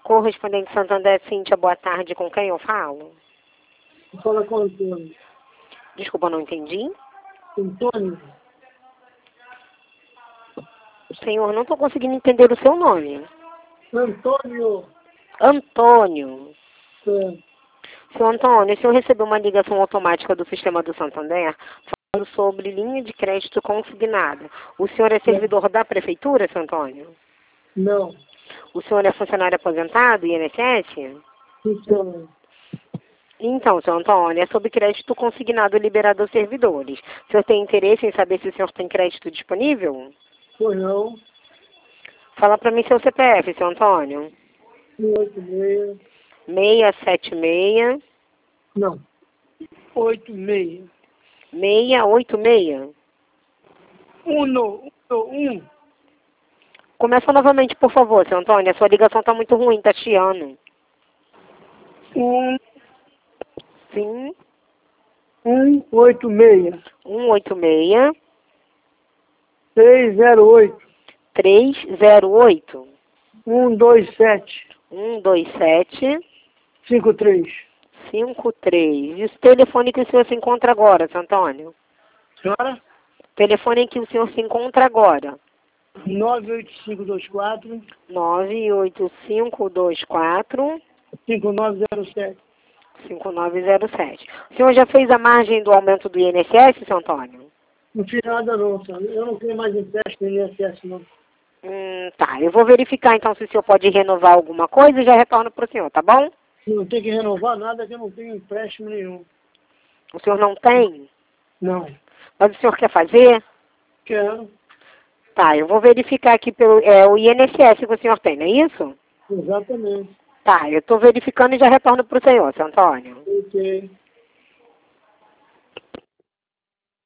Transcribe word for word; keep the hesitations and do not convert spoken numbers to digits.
Correspondente Santander, Cíntia, boa tarde. Com quem eu falo? Fala com o Antônio. Desculpa, não entendi. Antônio? Senhor, não estou conseguindo entender o seu nome. Antônio. Antônio. É. Senhor Antônio, o senhor recebeu uma ligação automática do sistema do Santander falando sobre linha de crédito consignada. O senhor é servidor da prefeitura, senhor Antônio? Não. O senhor é funcionário aposentado, I N S S? Funciona. Então, senhor Antônio, é sobre crédito consignado liberado aos servidores. O senhor tem interesse em saber se o senhor tem crédito disponível? Pois não. Fala para mim seu C P F, senhor Antônio. um oito seis. seis sete seis. Não. oito seis. seis oito seis. Um, no, um. Começa novamente, por favor, senhor Antônio. A sua ligação está muito ruim, está chiando. Um. Sim. Um, oito seis. um oito seis. Seis, zero, oito. três zero oito. Um, dois, sete. um dois sete. Cinco, três. cinco três. E o telefone que o senhor se encontra agora, senhor Antônio? Senhora? Telefone em que o senhor se encontra agora? nove oito cinco dois quatro. nove oito cinco dois quatro. Cinco, nove, zero, sete. cinco nove zero sete. O senhor já fez a margem do aumento do I N S S, senhor Antônio? Não fiz nada não, senhor. Eu não tenho mais empréstimo no I N S S, não. Hum, tá. Eu vou verificar então se o senhor pode renovar alguma coisa e já retorno para o senhor, tá bom? Não tem que renovar nada, que eu não tenho empréstimo nenhum. O senhor não tem? Não. Mas o senhor quer fazer? Quero. Tá, eu vou verificar aqui pelo é, o I N S S que o senhor tem, não é isso? Exatamente. Tá, eu estou verificando e já retorno para o senhor, senhor Antônio. Ok.